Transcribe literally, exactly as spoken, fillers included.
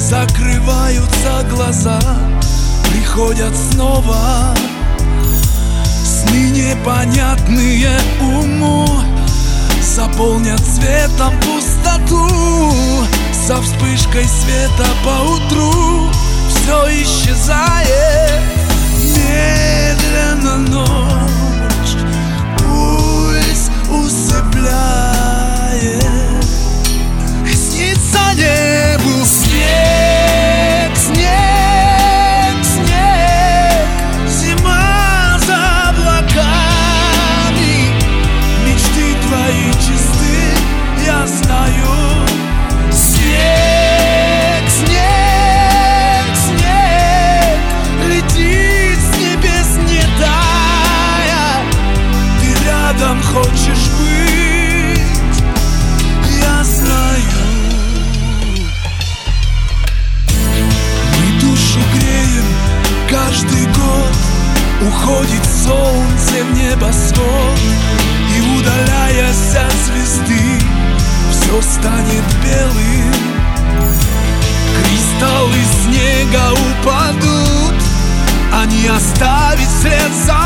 Закрываются глаза, приходят снова сны непонятные уму, заполнят светом пустоту. Со вспышкой света поутру все исчезает. Медленно ночь пульс усыпляет. Снится небу снег, снег, снег. Зима за облаками. Мечты твои чисты, я знаю. Снег, снег, снег летит с небес, не тая. Ты рядом хочешь быть, я знаю. Мы душу греем каждый год. Уходит солнце в небосвод, и, удаляясь от звезды, все станет белым. Кристаллы снега упадут, они оставят след за